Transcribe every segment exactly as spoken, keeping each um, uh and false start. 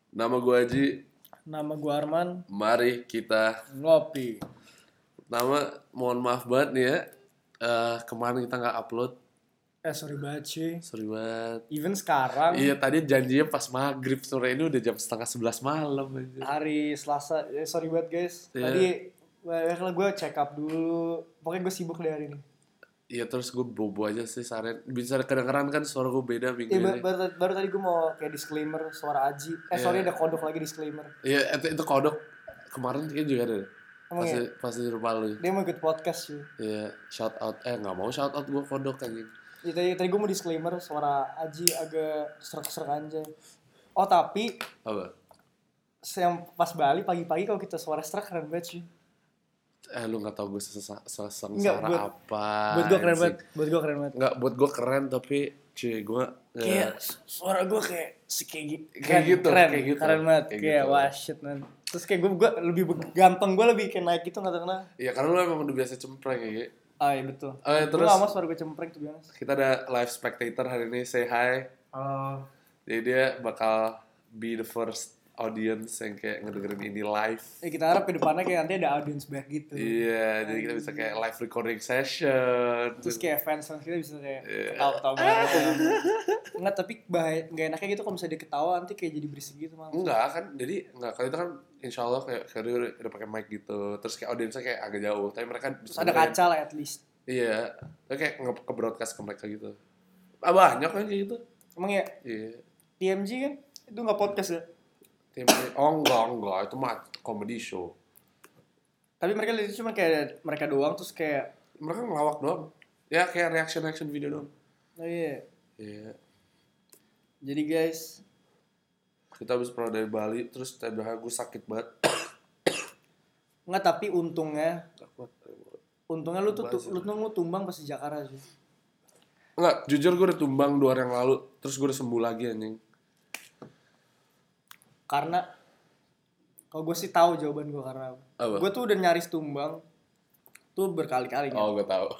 Nama gue Haji. Nama gue Arman. Mari kita ngopi. Nama mohon maaf banget nih ya. Uh, kemarin kita nggak upload. Eh sorry banget cuy. Sorry banget. Even sekarang. Iya tadi janjinya pas maghrib, sore ini udah jam setengah sebelas malam aja. Hari Selasa. Eh, sorry banget guys. Yeah. Tadi Well, gue check up dulu. Pokoknya gue sibuk deh hari ini. Iya terus gue bobo aja sih seharian. Bisa kedengeran kan suara gue beda minggu iya, ini. Baru, baru tadi gue mau kayak disclaimer suara Aji. Eh yeah. sorry ada kodok lagi disclaimer. Iya itu, itu kodok. Kemarin kan juga ada. Emang pasti, ya? pasti lupa lu. Dia mau ikut podcast sih. Iya shout out. Eh gak mau shout out gue kodok anjing. Iya tadi, tadi gue mau disclaimer suara Aji agak serak-serak aja. Oh tapi. Apa? Yang pas Bali pagi-pagi kalau kita suara serak keren banget sih. Eh lu gak tau gue sesengsara apa. Buat gue keren banget. Buat gue keren banget. Enggak, buat gue keren tapi cuy gue kayak uh, suara gue kayak kayak, kayak keren, gitu keren, kayak gitu keren banget kayak, kayak gitu. Wah shit man. Terus kayak gue gue lebih ganteng, gue lebih kayak naik gitu nggak tahu kenapa. Iya karena lu emang udah biasa cempreng ya gitu. Ah iya betul. Oh, ya, terus gue gak mau suara gue cempreng tuh biasa. Kita ada live spectator hari ini, say hi. Oh. Jadi dia bakal be the first audience yang kayak ngedengerin ini live. Ya kita harap ke depannya kayak nanti ada audience back gitu. Iya, jadi kita bisa kayak live recording session. Terus kayak fans-fans kita bisa kayak yeah. ketawa-ketawa bareng. Enggak, tapi bahaya, gak enaknya gitu kalau misalnya dia ketawa nanti kayak jadi berisik gitu malah. Enggak kan, jadi enggak, kalau itu kan insya Allah kayak, kayak dia udah, udah pakai mic gitu. Terus kayak audiensnya kayak agak jauh, tapi mereka terus ada kaca lah at least. Iya, kayak nge-broadcast ke mereka gitu. Ah, banyak kan kayak gitu. Emang ya? Iya. T M G kan? Itu gak podcast ya? Oh enggak, enggak, itu mah comedy show. Tapi mereka lihat cuma kayak mereka doang terus kayak mereka ngelawak doang. Ya kayak reaction-reaction video doang. Oh iya. Iya. Jadi guys, kita habis pulang dari Bali terus tiba-tiba gue sakit banget. Enggak, tapi untungnya untungnya lu tuh lu tuh lu tumbang pas di Jakarta sih. Enggak, jujur gue udah tumbang dua hari yang lalu terus gue udah sembuh lagi anjing. Karena kalau gue sih tahu jawaban gue karena gue tuh udah nyaris tumbang tuh berkali-kali. Oh gue tahu.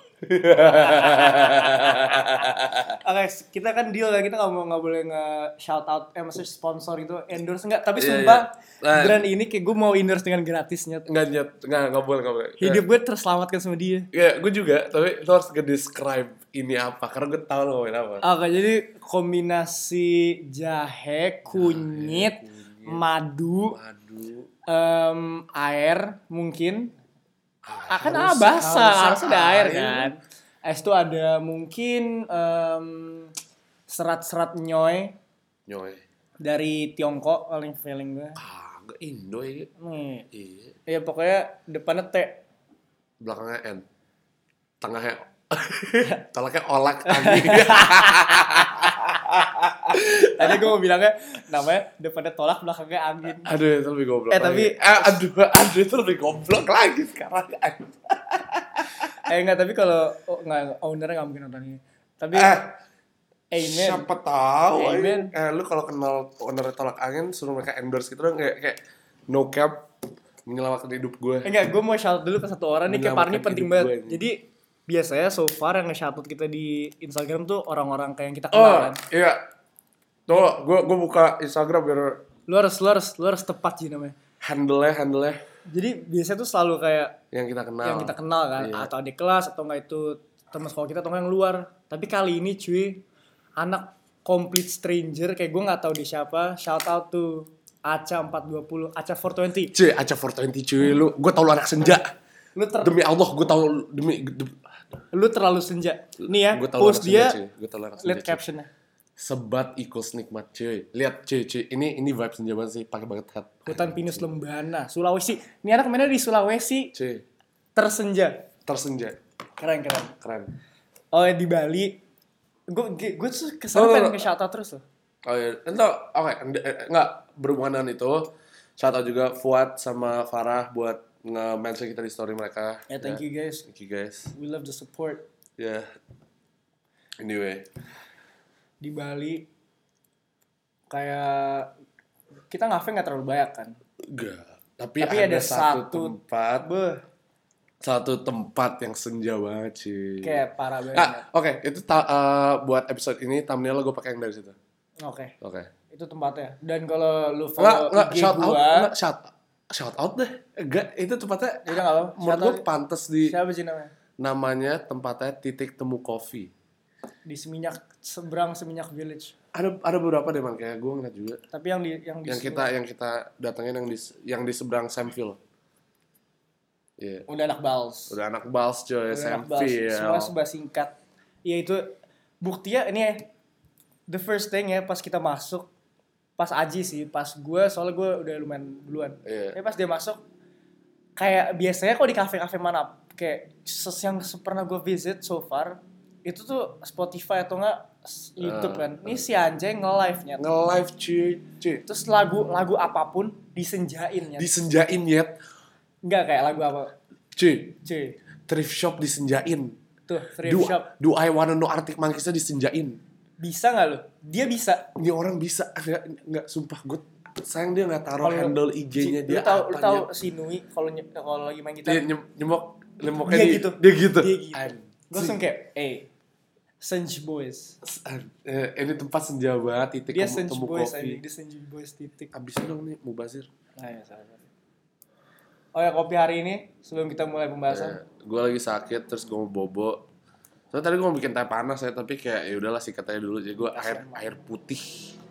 Oke okay, kita kan deal lah, kita nggak mau nggak boleh nge shout out eh maksudnya sponsor itu endorse enggak, tapi sumpah yeah, yeah. brand ini kayak gue mau endorse dengan gratisnya. Nggak nyet nggak nggak boleh nggak boleh. Hidup gue terselamatkan sama dia. Ya yeah, gue juga, tapi lo harus nge-describe ini apa karena gue tahu lo ngomongin apa. Oke okay, jadi kombinasi jahe, kunyit, jahe, kunyit madu, madu. Um, air mungkin ah, akan ah, basah harus ada air kan. Es itu ada mungkin um, serat-serat nyoy nyoy dari Tiongkok paling feeling gue. Ah gak Indo ya. Nih iya. Ya pokoknya depannya T, belakangnya N, tengahnya tolaknya olak anjing. Tadi gue mau bilangnya namanya depannya tolak belakangnya angin. Aduh itu lebih goblok. Eh lagi. tapi eh, aduh aduh itu lebih goblok lagi sekarang. eh enggak, tapi kalau oh, enggak ownernya enggak mungkin nonton ini. Tapi eh amen. Siapa tahu. Amen. Eh lu kalau kenal owner tolak angin suruh mereka endorse gitu dong, kayak kayak no cap menyelamatkan hidup gue. Enggak, gue mau shout dulu ke satu orang nih, kayak part ini penting banget. Jadi biasanya so far yang nge-shoutout kita di Instagram tuh orang-orang kayak yang kita kenal oh, kan. Iya. Tuh, gue gue buka Instagram biar lu harus lu harus lu harus tepat sih namanya. Handle-nya, handle-nya. Jadi biasanya tuh selalu kayak yang kita kenal. Yang kita kenal kan, iya. Atau adik kelas atau enggak itu teman sekolah kita atau enggak yang luar. Tapi kali ini cuy, anak complete stranger kayak gue enggak tahu dia siapa. Shout out to Aca empat dua nol, Aca empat dua nol. Cuy, Aca empat dua nol cuy, lu gue tau lu anak senja. Lu ter- demi Allah gue tau demi, demi lu terlalu senja. Nih ya, post dia. Lihat captionnya. Sebat equals nikmat cuy. Lihat cuy, cuy. Ini ini vibe senja banget sih, pakai banget hat. Hutan pinus lembana, Sulawesi. Ini anak mainnya di Sulawesi. Cuy. Tersenja. Tersenja. Keren keren. Keren. Oh ya di Bali. Gue gue tuh kesana oh, pengen ke shout out terus loh. Oh iya, entar oke, okay. Enggak berhubungan dengan itu. Shout out juga Fuad sama Farah buat nge-mention kita di story mereka. Yeah, thank yeah. you guys. Thank you guys. We love the support. Ya. Yeah. Anyway, di Bali kayak kita ngafe nggak terlalu banyak kan? Enggak. Tapi, Tapi ada, ada satu, satu tempat, beh. satu tempat yang senja banget sih. Kayak parah banget. Ah, oke, okay. Itu ta- uh, buat episode ini thumbnail gue pakai yang dari situ. Oke. Okay. Oke. Okay. Itu tempatnya. Dan kalau lu Nggak, follow nggak, I G shout out, gua, nggak, shout, shout out deh. Enggak, itu tempatnya, udah enggak apa-apa. menurut Shout gue out. pantas di, Siapa sih namanya? namanya tempatnya Titik Temu Coffee. Di Seminyak, seberang Seminyak Village. Ada ada beberapa deh man, kayak gue ngeliat juga. Tapi yang di yang di Yang kita yang kita datengin yang di yang di seberang Samville. Iya. udah anak Bals. Udah anak Bals coy, Udah anak Bals. Samville. Semua sebah singkat. Ya itu buktinya ini ya. The first thing ya pas kita masuk, pas Aji sih, pas gue soalnya gue udah lumayan duluan. Iya. Tapi pas dia masuk, kayak biasanya kalau di kafe-kafe mana, kayak ses- yang pernah gue visit so far, itu tuh Spotify atau enggak YouTube kan. Ini si Anjay nge-live-nya. Nge-live cuy, cuy. Terus lagu lagu apapun disenjain ya. Disenjain yet. Enggak kayak lagu apa. Cuy, Cuy. thrift shop disenjain. Tuh, thrift Do, shop. do I wanna know Arctic Monkeys-nya disenjain. Bisa nggak lo? Dia bisa. Ini orang bisa, enggak, enggak sumpah gue sayang dia nggak taruh Kalau- handle I G-nya dia. Lu tahu lu apanya. tahu si Nui kalau nye- kalau lagi main gitar. Dia nyem, nyemok, nyemoknya Dia di- gitu. Dia gitu. Dia gitu. Anjing. Gue langsung kayak, eh, Senj Boys. Eh, ini tempat senja banget, titik Dia temu, Senj temu Boys kopi. aja. Dia Senj Boys titik. Abisin dong nih, Mubazir. Nah, ya, salah, salah. Oh ya, kopi hari ini sebelum kita mulai pembahasan. Gue lagi sakit, terus gue mau bobo. Soalnya tadi gue mau bikin teh panas ya, tapi kayak ya udahlah sikat aja dulu. Jadi gue air air putih.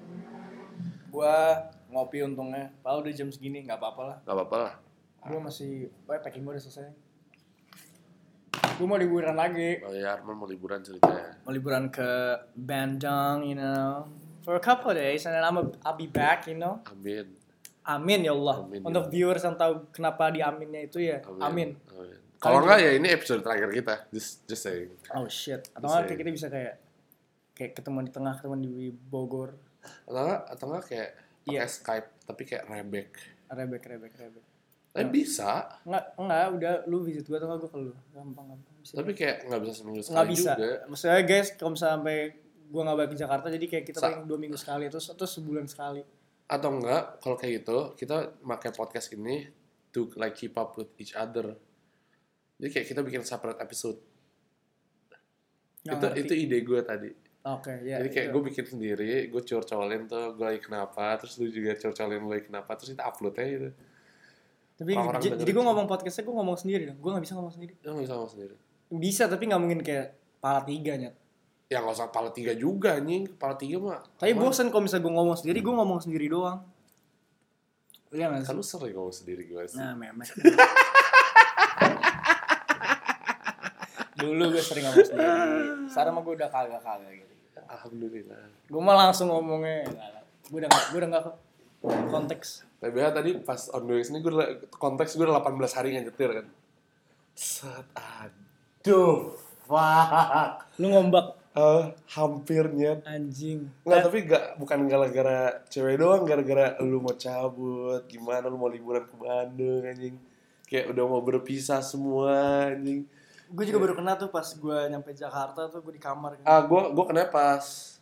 Gua ngopi untungnya. Padahal udah jam segini, nggak apa-apa lah. Gak apa-apa lah. Gua masih, oh, packing gua udah selesai. Gua mau liburan lagi. Oh ya, Arman mau liburan ceritanya. Mau liburan ke Bandung, you know, for a couple of days, and then I'm a, I'll be back, you know. Amin. Amin ya Allah. Amin, Untuk ya. viewers yang tahu kenapa di aminnya itu ya, amin. Amin. Kalau enggak ya ini episode terakhir kita. Just just saying. Oh shit. Atau Bisa nggak ya. kayak kita bisa kayak kayak ketemu di tengah, ketemu di Bogor. Atau enggak atau enggak kayak pakai Iya. Skype tapi kayak rebek. Rebek, rebek, rebek. Eh bisa. Enggak, enggak, udah lu visit gua atau enggak gua ke lu. Gampang, gampang. Bisa. Tapi kayak nggak bisa seminggu sekali Nggak bisa. juga. Maksudnya guys, kalau misalnya sampai gua nggak balik ke Jakarta, jadi kayak kita Sa- paling dua minggu sekali, terus atau sebulan sekali. Atau enggak kalau kayak gitu kita pakai podcast ini to like keep up with each other. Jadi kayak kita bikin separate episode. Nggak itu ngerti. itu ide gue tadi. Oke, ya. Jadi kayak itu. gue bikin sendiri, gue curcolin tuh gue lagi kenapa, terus lu juga curcolin lu lagi kenapa, terus kita upload aja gitu. Tapi orang-orang j- dengerin jadi gua sih. ngomong podcastnya gua ngomong sendiri dong. Gua nggak bisa ngomong sendiri. Lu nggak bisa ngomong sendiri. Bisa, tapi nggak mungkin kayak pala tiga nyet. Ya nggak usah kepala tiga juga anjing, kepala tiga mah. Tapi aman. bosen kalau misalnya gua ngomong sendiri, gua ngomong sendiri doang. Iya nggak sih? Kan lu sering ngomong sendiri gue sih. Nah, memek. Dulu gue sering ngomong sendiri. Sekarang mah gue udah kagak-kagak gitu. Alhamdulillah. Gue mah langsung ngomongnya. Gue udah gak, gue udah gak konteks. Tapi ya tadi pas on the way sini gue udah- konteks gue udah delapan belas hari nyetir kan. Set, aduh, fuck. Lu ngombak Eh, hampir nyet. anjing. Nggak, tapi gak, bukan gara-gara cewek doang, gara-gara lu mau cabut, gimana lu mau liburan ke Bandung anjing. Kayak udah mau berpisah semua anjing. Gue juga baru kena tuh pas gue nyampe Jakarta tuh gue di kamar. Kan. Ah, gue gue kena pas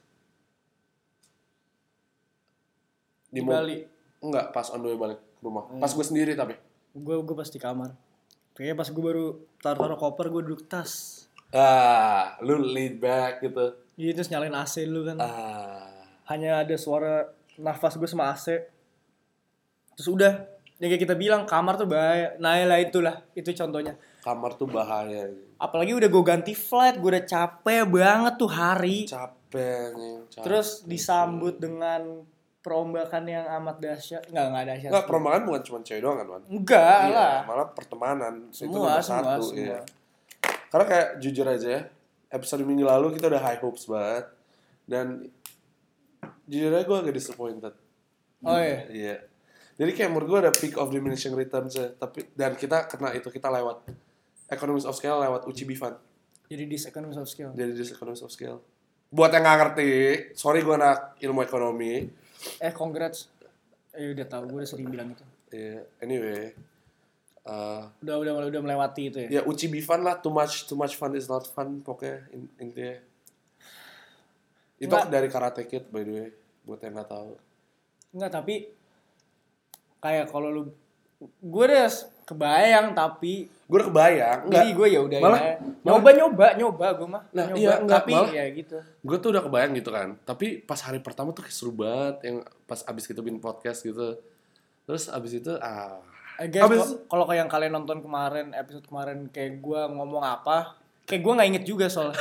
Di mo- Bali. Enggak, pas on the way balik ke rumah. Hmm. Pas gue sendiri tapi. Gue gue pas di kamar. Kayaknya pas gue baru taruh-taruh koper gue duduk tas. Ah, lu lead back gitu. Jadi terus nyalain A C dulu kan. Ah, Hanya ada suara nafas gue sama A C. Terus udah. Yang kayak kita bilang kamar tuh bahaya. Nah lah itulah. Itu contohnya. kamar tuh bahaya. Apalagi udah gue ganti flight. Gue udah capek banget tuh hari. Capek nih. Capek. Terus disambut dengan perombakan yang amat dahsyat. Enggak, enggak dahsyat. Enggak, perombakan bukan cuma cewek doang kan, Man? Enggak Iya, lah. malah pertemanan. Itu Semua, nomor semua, satu, semua. iya. Karena kayak jujur aja ya, episode minggu lalu kita udah high hopes banget. Dan jujur aja gue agak disappointed. Oh iya. Iya. Jadi kayak menurut gue ada peak of diminishing returns ya. Tapi, dan kita kena itu, kita lewat economies of scale, lewat U C B Fund. Jadi this economies of skill. Jadi dis economies of scale. Buat yang gak ngerti, sorry gue anak ilmu ekonomi. Eh congrats. Eh udah tahu gue udah sering bilang itu. Iya, anyway. Uh, Udah udah udah melewati itu ya. ya U C B Fund lah, too much too much fun is not fun pokoknya in- intinya. Itu Nggak. dari Karate Kid by the way, buat yang nggak tahu. Enggak, tapi kayak kalau lu gue deh Kebayang tapi Gue udah kebayang. Enggak. jadi gue ya udah Malah- ya. nyoba nyoba nyoba gue mah. Nah, nyoba, iya, enggak, tapi malah- ya gitu. Gue tuh udah kebayang gitu kan. Tapi pas hari pertama tuh kayak seru banget. Yang pas abis kita bikin podcast gitu. Terus abis itu ah. Eh, guys, Abis- kalo- kalau kayak yang kalian nonton kemarin episode kemarin kayak gue ngomong apa, kayak gue nggak inget juga soalnya.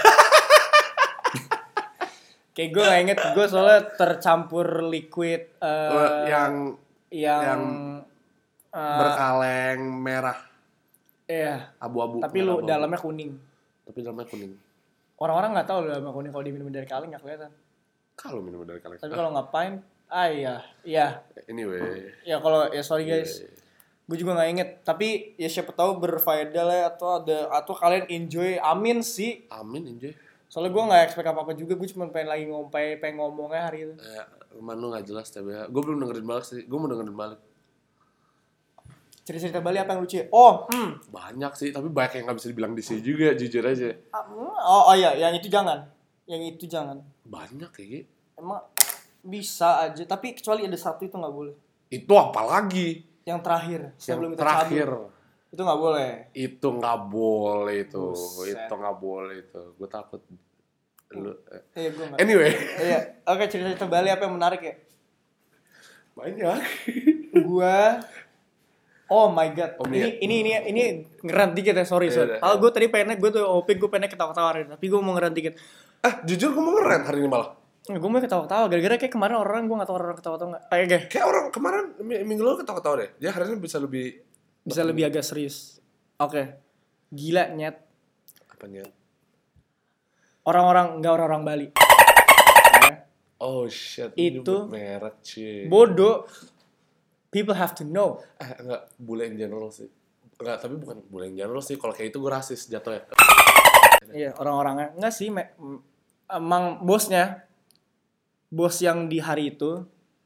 Kayak gue nggak inget, gue soalnya tercampur liquid eh, yang yang, yang eh, berkaleng merah iya. abu-abu. Tapi merah lu abu-abu. dalamnya kuning. Tapi dalamnya kuning. Orang-orang nggak tahu dalamnya kuning, kalau diminum dari kaleng nggak kelihatan. Kalau minum dari kaleng. Tapi kalau ngapain, ah iya, iya. Anyway. Ya kalau ya sorry guys, gue juga nggak inget. Tapi ya siapa tahu berfaedah lah atau ada atau kalian enjoy. Amin sih. Amin enjoy. Soalnya gue nggak expect apa apa juga. Gue cuma pengen lagi ngompai, pengen ngomongnya hari itu. Eh, teman lu gak jelas T B H. Gue belum dengerin balik sih. Gue mau dengerin balik. Cerita-cerita Bali apa yang lucu? Ya? Oh, hmm. Banyak sih, tapi banyak yang gak bisa dibilang di sini juga, jujur aja. oh, oh iya, yang itu jangan, yang itu jangan. Banyak kayak gitu. Emang bisa aja, tapi kecuali ada satu itu nggak boleh. Itu apa lagi? Yang terakhir, sebelum Yang kita terakhir. cabut. Itu nggak boleh. Itu gak boleh itu. Buset. Itu gak boleh itu. Gue takut. Lu, eh. Iya, gue nggak. Anyway. Iya, oke cerita-cerita Bali apa yang menarik ya? Banyak. Gua Oh my god. Oh, ini, ini ini ini ngeran dikit ya, sorry, sorry. Iya, Kalau iya. gue tadi pengennya gue tuh opik gue pengennya ketawa-ketawa, tapi gue mau ngeran dikit. Ah, jujur gue mau ngeren hari ini malah. Gue mau ketawa-ketawa, gara-gara kayak kemarin orang gue nggak tahu orang ketawa atau nggak. Kayak gak? Kayak orang kemarin mi- minggu lalu ketawa-ketawa deh. Dia hari ini bisa lebih Bisa lebih agak serius. Oke. Gila nyet. apanya? Orang-orang nggak orang-orang Bali. Oh shit. Itu- nyebut merek cuy. Bodoh. People have to know. Eh, enggak, bule in general sih. Enggak, tapi bukan bule in general sih. Kalau kayak itu gue rasis jatuhnya. Iya, orang-orangnya enggak sih, me- m- emang bosnya. Bos yang di hari itu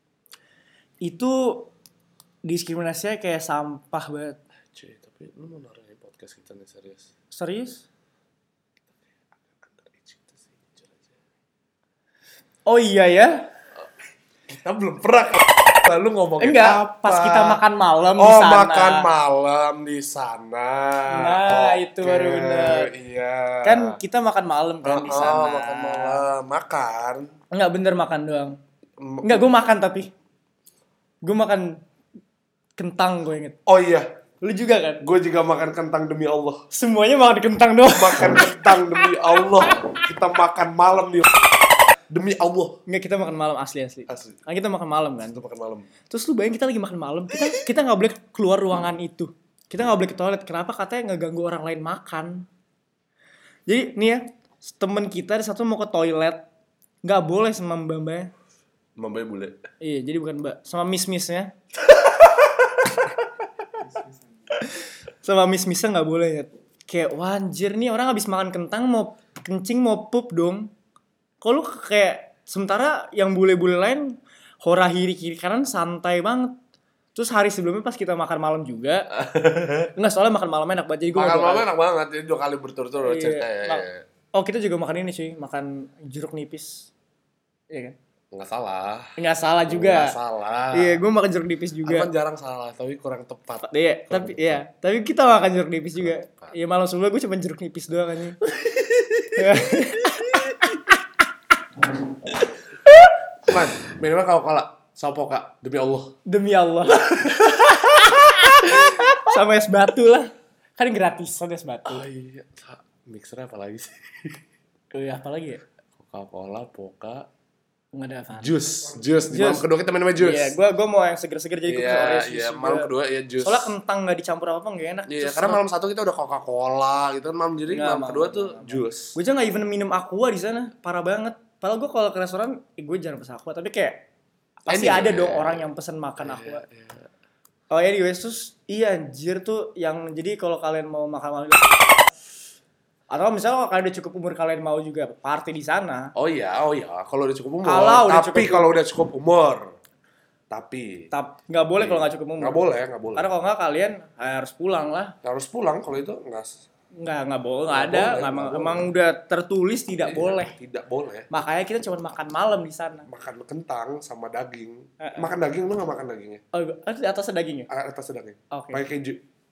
itu diskriminasinya kayak sampah banget. Cuy, tapi lu mau naruhin podcast kita nih serius? Serius? Underage gitu sih, jujur aja. Oh iya ya? Kita belum pernah lalu ngomongin Enggak, apa? pas kita makan malam di Oh, sana. makan malam di sana. Nah, itu Oke, baru bener. Iya. Kan kita makan malam kan di Oh, sana. makan malam. Makan. Enggak bener makan doang. M- Enggak, gue makan tapi. Gue makan kentang, gue inget. Oh iya, Lu juga kan? gue juga makan kentang demi Allah. Semuanya makan kentang doang. Makan kentang demi Allah. Kita makan malam di demi Allah. Enggak, kita makan malam asli-asli. Asli. Kan kita makan malam kan. Itu makan malam. Terus lu bayangin kita lagi makan malam, kita kita nggak boleh keluar ruangan itu. Kita nggak boleh ke toilet. Kenapa? Katanya ngeganggu orang lain makan. Jadi nih ya, temen kita ada satu mau ke toilet, nggak boleh sama mbak-mbaknya. Mambai bule. Iya, jadi bukan mbak, sama miss-missnya. Sama miss-missnya nggak boleh ya. Kayak wanjir nih orang habis makan kentang mau kencing mau pup dong. Kalau kayak sementara yang bule-bule lain hora kiri kiri kanan santai banget. Terus hari sebelumnya pas kita makan malam juga, enggak soalnya makan malam enak banget. Jadi gue Makan malam enak banget. Jadi dua kali berturut-turut Iya. ceritanya. Nah, oh kita juga makan ini sih, makan jeruk nipis. Iya kan? Enggak salah. Enggak salah juga. Enggak salah. Iya, gue makan jeruk nipis Aku juga. kan jarang salah, tapi kurang tepat. Iya, tapi iya, tapi kita makan jeruk nipis juga. Tepat. Iya, malam sebelumnya gue cuma jeruk nipis doang aja. Man, minimal kalau kalah sopo kak demi Allah. Demi Allah. Sama es batu lah. Kan gratis sama es batu. Oh iya, Sa- mixernya apa lagi sih? Oh iya, apa lagi ya? Coca-Cola, Poca, Enggak ada apa. jus, jus. Di malam Jus. kedua kita minum jus. Iya, gue gue mau yang seger-seger jadi gue Iya, bisa Oreos iya. juga. Malam kedua ya jus. Soalnya kentang nggak dicampur apa-apa nggak enak. Iya, Terus karena malam satu kita udah Coca-Cola gitu kan malam jadi Nggak, malam malam, kedua malam, tuh malam. jus. gue aja nggak even minum aqua di sana, parah banget. Padahal gue kalau ke restoran, eh, gue jarang pesen aqua, tapi kayak pasti Anyway. ada dong orang yang pesen makan aqua. Iya, iya. Oh anyways, terus iya anjir tuh yang jadi kalau kalian mau makan malam atau misalnya kalau kalian udah cukup umur kalian mau juga party di sana, Oh iya, oh iya. Kalau udah cukup umur. Kalau udah tapi cukup- kalau udah cukup umur. Tapi tap nggak boleh kalau nggak cukup umur. nggak boleh, nggak boleh. Karena kalau nggak kalian eh, harus pulang lah. Harus pulang kalau itu nggak. Nggak nggak boleh, nggak Nggak ada. boleh, Nggak- nggak emang, boleh. emang udah tertulis tidak Iya, boleh. Tidak boleh. Makanya kita cuma makan malam di sana. Makan kentang sama daging. Eh, eh. Makan daging lu nggak makan dagingnya? Oh, ada di atasnya dagingnya. Ah, atas daging. Oke. Pakai keju.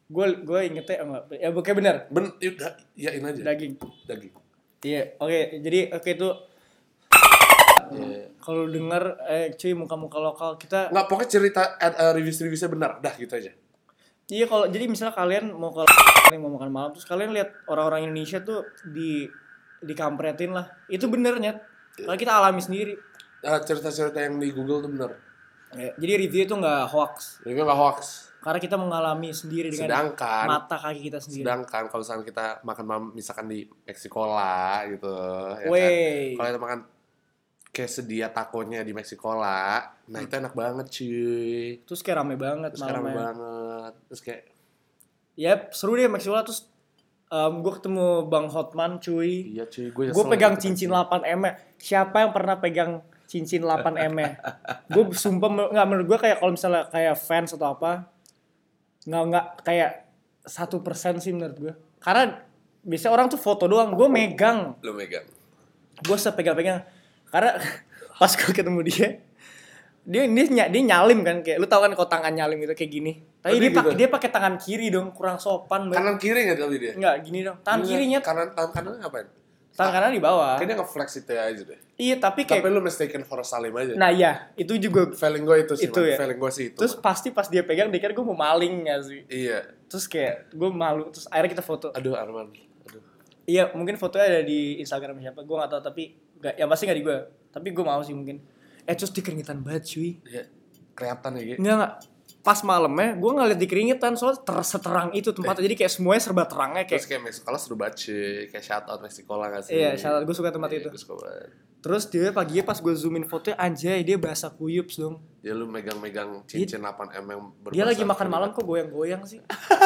Gue gue ingetnya enggak. Ya bukan benar. Ben, ya, yain aja. Daging. Daging. Iya, oke. Jadi oke itu Yeah. kalau denger eh cuy muka-muka lokal kita Nggak, pokoknya cerita uh, review-reviewnya benar. Dah gitu aja. iya kalau jadi misalnya kalian mau ke mau makan malam terus kalian lihat orang-orang Indonesia tuh di dikampretin lah. Itu benernya. Kalau kita alami sendiri. Uh, cerita-cerita yang di Google tuh benar. Ya, jadi review itu nggak hoax. Review nggak hoax. Karena kita mengalami sendiri dengan Sedangkan mata kaki kita sendiri. Sedangkan kalau misalkan kita makan malam misalkan di Meksikola gitu, ya Wey. kan? Kalau kita makan kayak sedia takonya di Meksikola, nah itu enak banget cuy. Terus kayak rame banget Terus kayak rame malamnya. banget. Terus kayak Yap, seru deh Meksikola terus um, gue ketemu Bang Hotman cuy. iya cuy, gue Gue pegang cincin delapan M. Siapa yang pernah pegang cincin delapan M? Gue sumpah nggak, menurut gue kayak kalau misalnya kayak fans atau apa, nggak nggak kayak satu persen sih menurut gue. Karena biasanya orang tuh foto doang, gue megang. Lo megang. Gue sepegang-pegang. Karena pas gue ketemu dia, dia dia, dia nyalim kan kayak lu tau kan kalau tangan nyalim gitu kayak gini. Tapi Oh, dia dia pakai gitu? dia pakai tangan kiri dong, kurang sopan banget. Kanan kiri nggak tapi dia? Enggak, gini dong. Tangan Iya, kirinya, Kanan tangan kanan ngapain? tangan kanan di bawah. Kayaknya nge-flex itu aja deh. Iya, tapi kayak Tapi lu mistaken for Salim aja. nah iya, itu juga Feeling gue itu sih, Itu man. ya. Feeling gue sih itu. terus man. pasti pas dia pegang dia kira gue mau maling gak sih. Iya. Terus kayak gue malu, terus akhirnya kita foto. Aduh Arman. Aduh. Iya, mungkin fotonya ada di Instagram siapa, gue gak tahu tapi gak, yang pasti gak di gue. Tapi gue mau sih mungkin. Eh terus dia keringetan banget cuy. Iya. Kelihatan ya gitu. Enggak enggak. Pas malamnya gue ngeliat di keringetan soalnya ter- seterang itu tempatnya. Jadi kayak semuanya serba terangnya Terus kayak. kayak Meksikola seru banget cuy. Kayak shout out Meksikola gak sih? Iya, shout out. Gue suka tempat Iya, itu. gue suka banget. Terus dia paginya pas gue zoomin fotonya anjay dia basah kuyups dong. Dia lu megang-megang cincin delapan M yang berbahasa. Dia lagi makan malam kok goyang-goyang sih.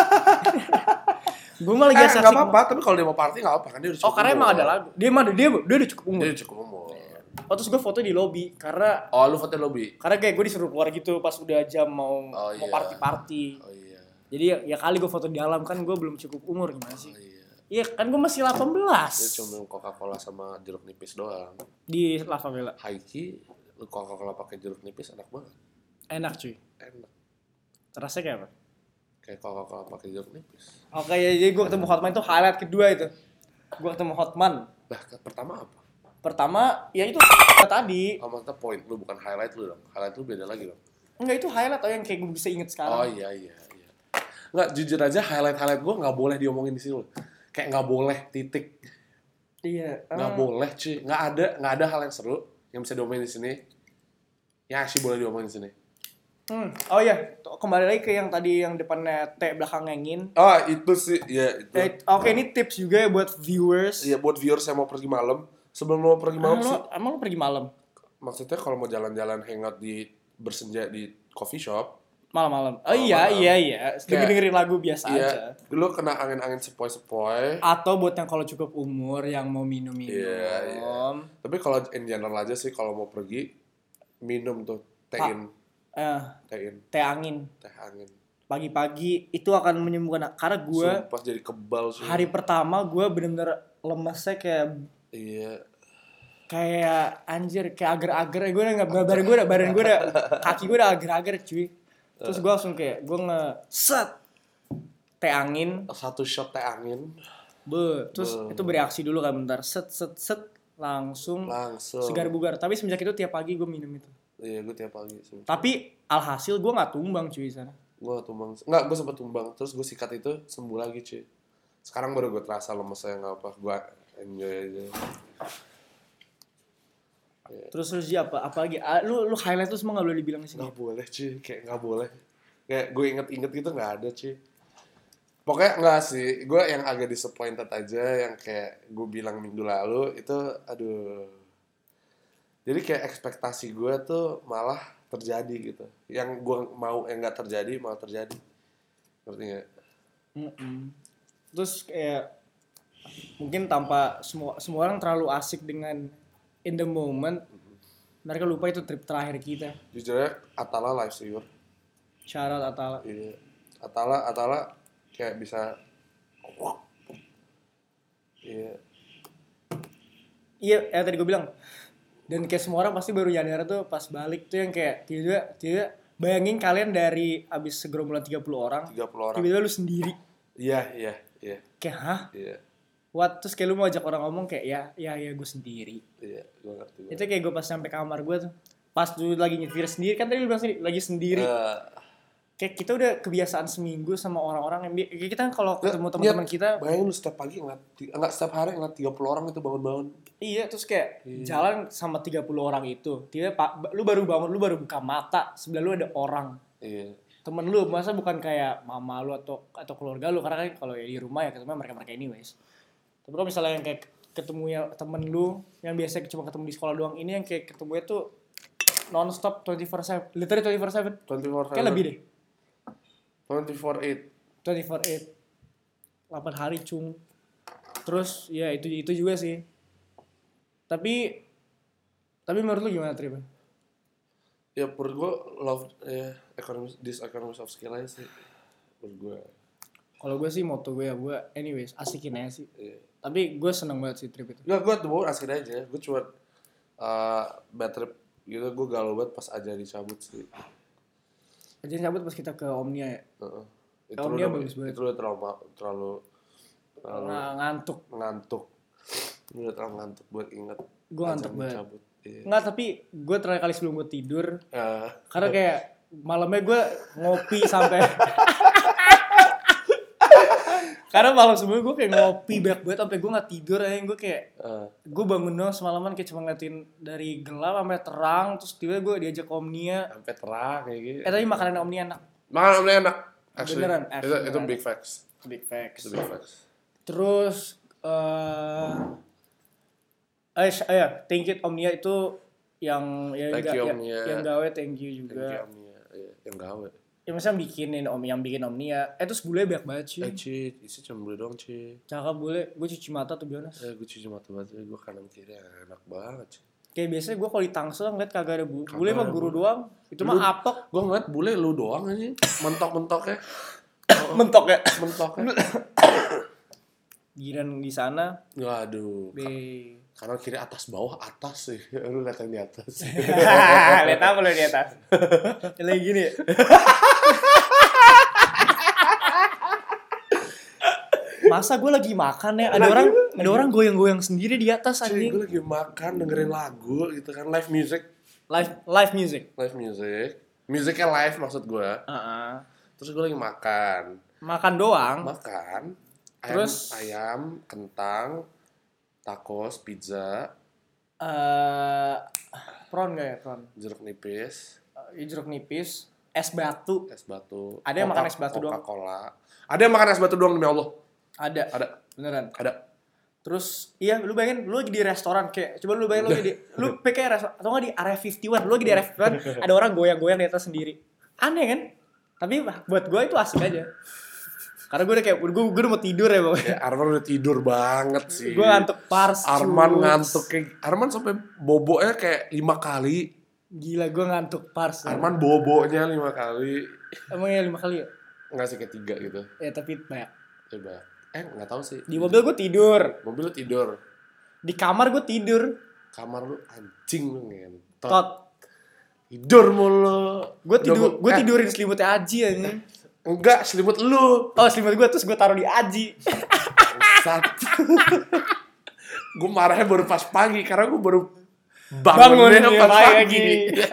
Gue malah Eh, lagi gak asik. apa-apa, tapi kalau dia mau party gak apa kan dia udah Oh cukup karena emang umur. ada lagu. Dia emang dia dia udah cukup umur. Dia udah cukup umur. Oh terus gue foto di lobby karena Oh lu foto lobby? karena kayak gue disuruh keluar gitu pas udah jam mau Oh, mau iya. party-party. Oh iya. Jadi ya, ya kali gue foto di dalam kan gue belum cukup umur gimana sih? Oh iya. Iya kan gue masih delapan belas. Dia cuma minum Coca-Cola sama jeruk nipis doang. Di La Favela. Haiki, lu Coca-Cola pakai jeruk nipis enak banget. Enak cuy. Enak. Rasanya kayak apa? Kayak Coca-Cola pakai jeruk nipis. Oke ya jadi gue ketemu Hotman itu highlight kedua itu. Gue ketemu Hotman. Lah, pertama apa? Pertama ya itu tadi. Oh, maksudnya point lu bukan highlight lu dong. Highlight lu beda lagi dong. Enggak itu highlight atau yang kayak gue bisa inget Oh sekarang. iya iya iya. Nggak, jujur aja highlight-highlight gue nggak boleh diomongin di sini loh. Kayak nggak boleh titik. Iya. Nggak ah. boleh cuy. Nggak ada nggak ada hal yang seru yang bisa diomongin di sini. Ya sih boleh diomongin di sini. Hmm. Oh iya, Tuh, kembali lagi ke yang tadi yang depannya T belakang ngengin. Oh itu sih ya itu. Eh, Oke ini tips juga ya buat viewers. Iya buat viewers yang mau pergi malam. Sebelum mau pergi malam Emang sih. lo, emang lo pergi malam? Maksudnya kalau mau jalan-jalan hangout di bersenja di coffee shop. Malam-malam. Oh Malam-malam. iya iya iya. Kayak- Dengerin lagu biasa Iya. aja. Lu kena angin-angin sepoi-sepoi. Atau buat yang kalau cukup umur yang mau minum-minum. Iya, iya. Tapi kalau in general aja sih kalau mau pergi minum tuh tein, Eh, tein, teh angin teh angin. pagi-pagi itu akan menyembuhkan karena gue Sumpah jadi kebal sih. hari pertama gue bener-bener lemesnya kayak Iya. kayak anjir kayak ager-ager gue udah nggak badan gue udah badan gue udah kaki gue udah ager-ager cuy terus gue langsung kayak gue nge-set teh angin Satu shot teh angin be terus Be. itu bereaksi dulu kan bentar set set set langsung langsung. segar bugar tapi semenjak itu tiap pagi gue minum itu Iya, gue tiap pagi sih. tapi alhasil gue nggak tumbang cuy sana Gue gak tumbang. Enggak, gue sempet tumbang. Terus gue sikat itu sembuh lagi cuy. Sekarang baru gue terasa lemesnya nggak apa. Gue enjoy aja. terus terus dia apa apa lagi ah, lu lu highlight tuh semua nggak boleh dibilang di sini Nggak boleh cuy. Kayak nggak boleh. Kayak gue inget-inget gitu nggak ada cuy. Pokoknya nggak sih. Gue yang agak disappointed aja. Yang kayak gue bilang minggu lalu. Itu aduh. Jadi kayak ekspektasi gue tuh malah terjadi gitu. Yang gue mau yang nggak terjadi malah terjadi. Ngerti nggak? Mm-mm. Terus kayak mungkin tanpa semua semua orang terlalu asik dengan in the moment, mereka lupa itu trip terakhir kita. Jujur aja Atala lifesaver. Syarat Atala. Iya. Atala Atala kayak bisa. Iya. Iya, ya tadi gue bilang. Dan kayak semua orang pasti baru nyadar tuh pas balik tuh yang kayak tiba-tiba tiba bayangin kalian dari abis segerombolan tiga puluh orang, tiga puluh orang. tiba-tiba lu sendiri. Iya, iya, iya. Kayak hah? Iya. What? Terus kayak lu mau ajak orang ngomong kayak ya, ya, ya gue sendiri. Iya, gue ngerti. Gua. Itu kayak gue pas sampai kamar gue tuh, pas lu lagi nyetir sendiri kan tadi lu bilang sendiri, lagi sendiri. Uh, Kayak kita udah kebiasaan seminggu sama orang-orang yang kayak kita kan kalau ketemu teman-teman kita. Bayangin lu setiap pagi ngeliat, enggak setiap hari ngeliat tiga puluh orang itu bangun-bangun. Iya, terus kayak iya. jalan sama tiga puluh orang itu. Tiba pak, lu baru bangun, lu baru buka mata, sebelah lu ada orang. Iya. Temen lu, masa bukan kayak mama lu atau atau keluarga lu, karena kan kalau ya di rumah ya ketemu mereka-mereka anyways. Tapi kalau misalnya yang kayak ketemu ya temen lu yang biasa cuma ketemu di sekolah doang, ini yang kayak ketemunya tuh non-stop twenty-four seven, literally twenty-four seven. twenty-four seven. Kayak lebih deh. twenty-four eight. twenty-four eight. delapan hari cung. Terus ya itu itu juga sih. Tapi tapi menurut lu gimana Trip? Ya menurut gue love ya economics this economics of skill aja sih. Menurut gue. Kalau gue sih moto gue ya gue anyways asikin aja sih. Iya. Tapi gue seneng banget sih Trip itu. Enggak, gue tuh asikin aja. Gue cuma uh, bad trip gitu, gue galau banget pas aja dicabut sih. Aja cabut pas kita ke Omnia ya. Uh-uh. Itu Omnia udah, bagus banget. itu udah terlalu terlalu, terlalu Nah, ngantuk. ngantuk. Itu udah terlalu ngantuk buat inget. Gue ngantuk banget. Cabut. Iya. Nggak, tapi gue terakhir kali sebelum gue tidur. Uh, Karena kayak malamnya gue ngopi sampai. Karena malam sebelumnya gue kayak ngopi banyak banget sampai gue nggak tidur aja. Gue kayak uh, gue bangun dong semalaman kayak cuma ngeliatin dari gelap sampai terang, terus tiba-tiba gue diajak ke Omnia. sampai terang kayak gitu. Eh tapi makanan Omnia enak. Makanan Omnia enak. Actually, Beneran, itu, actually itu beneran. big facts. Big facts. Itu big facts. Terus eh uh, eh ya, thank you Omnia itu yang ya, Thank ga- you, ya- Omnia. yang gawe thank you Thank juga. you Omnia. Iya, yang gawe. Ya misalnya bikinin om yang bikin Omnia. Eh terus bule banyak banget sih. Eh Ci, isi cuma beli doang Ci. Cakep bule, gue cuci mata tuh biasa. Eh gue cuci mata banget, gue kanan kiri enak banget Ci. Kayak biasanya gue kalau di Tangsel ngeliat kagak ada bu. Kagak Bule mah ada guru bule. doang. Itu mah Lu- apek. Gue ngeliat bule lu doang aja, mentok-mentoknya. Mentok ya. Mentoknya. Giran di sana. Waduh. Be. Kanan kiri atas bawah atas sih. Lu lihat yang di atas. Lihat apa lo di atas? Lagi gini. Ya? Masa gue lagi makan ya, ada Lagi- orang ada orang goyang-goyang sendiri di atas Cuy, anjing. gue lagi makan dengerin lagu gitu kan, live music, Live live music. live music, musiknya live maksud gue. Heeh. Terus gue lagi makan, Makan doang. makan, ayam, Terus? ayam, kentang, tacos, pizza, Eh prawn gak ya, prawn? jeruk nipis, Eh, jeruk nipis, es batu. es batu. Ada yang Coca- makan es batu doang? Coca-Cola. Ada yang makan es batu doang demi Allah. Ada. Ada, Beneran. ada. Terus iya lu bayangin lu lagi di restoran kayak coba lu bayangin lu lagi di lu kayak restoran atau enggak di area lima puluh satu lu lagi di area lima puluh satu ada orang goyang-goyang di atas sendiri. Aneh kan? Tapi buat gue itu asik aja. Karena gue udah kayak gue, gue udah mau tidur ya pokoknya. Ya, Arman udah tidur banget sih. Gue ngantuk pars. Arman cuy. ngantuk kayak Arman sampai boboknya kayak lima kali. Gila gue ngantuk pars. Ya. Arman boboknya lima kali. Emang ya lima kali ya? Enggak sih, kayak tiga gitu. Ya tapi banyak. Coba. Eh, nggak tahu sih. Di mobil gue tidur. Mobil lu tidur. Di kamar gue tidur. Kamar lu anjing lu ngentot. Tot. Tidur mulu. Gue tidur, Udah, gue eh, tidurin selimutnya Aji aja. Enggak, selimut lu. Oh selimut gue terus gue taruh di Aji. Bangsat. Gue marahnya baru pas pagi karena gue baru Bangun, bangunnya ya, pas pagi. pagi.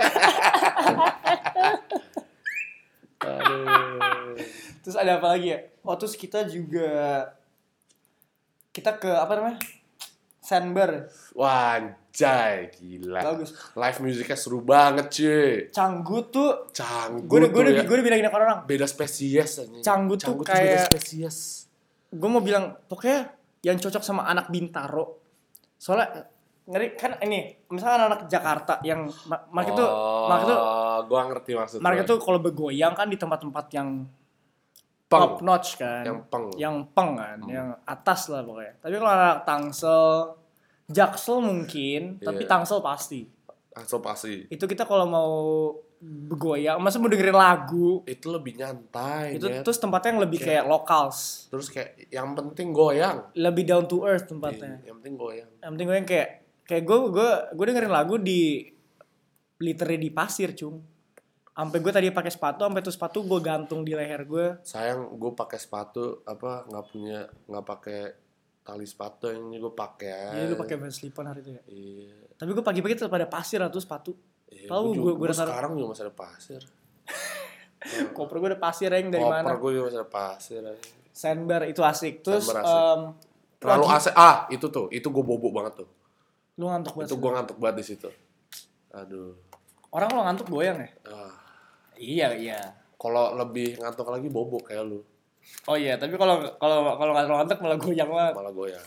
Aduh. Terus ada apa lagi ya? Oh terus kita juga kita ke apa namanya? Sandbar. Wah, anjay, gila. Bagus. Live musiknya seru banget, cuy. Canggu tuh Canggu gue udah gue tuh udah ya. gue udah bilangin ke orang. Beda spesies aja. Canggu tuh beda kayak- spesies. Gue mau bilang pokoknya yang cocok sama anak Bintaro. Soalnya ngeri kan ini misalnya anak Jakarta yang ma- mereka tuh mereka tuh gua ngerti maksud mereka lo. tuh kalau bergoyang kan di tempat-tempat yang Peng. top notch kan. Yang peng. Yang peng kan, yang atas lah pokoknya. Tapi kalau anak Tangsel, Jaksel mungkin, tapi Iya. Tangsel pasti. Langsung pasti. Itu kita kalau mau bergoyang, masa mau dengerin lagu, Itu lebih nyantai, itu Net. terus tempatnya yang lebih kayak locals, Terus kayak yang penting goyang. lebih down to earth tempatnya. Iya, yang penting goyang. Yang penting goyang kayak kayak gue gue gue dengerin lagu di literally di pasir, cung. Sampai gue tadi pakai sepatu, sampai tuh sepatu gue gantung di leher gue. Sayang gue pakai sepatu apa nggak punya nggak pakai tali sepatu, yang ini gue pakai. Jadi lu pakai Van Slip-on hari itu ya. Iya. Tapi gue pagi-pagi tetap ada pasir lah tuh sepatu. Iya, Tahu gue, gue gue gue dasar sekarang juga masih ada pasir. koper gue ada pasir yang dari Koper mana? gue juga masih ada pasir. Sandbar itu asik. Terus Sandbar asik. em, Terlalu lagi- asik. Ah, itu tuh, itu gue bobok banget tuh. lu ngantuk banget. Itu gue ngantuk banget di situ. Aduh. Orang kalau ngantuk goyang ya? Ah. Iya, iya. Kalau lebih ngantuk lagi bobok kayak lu, Oh iya, tapi kalau kalau kalau nggak terlalu ngantuk malah goyang banget. malah goyang.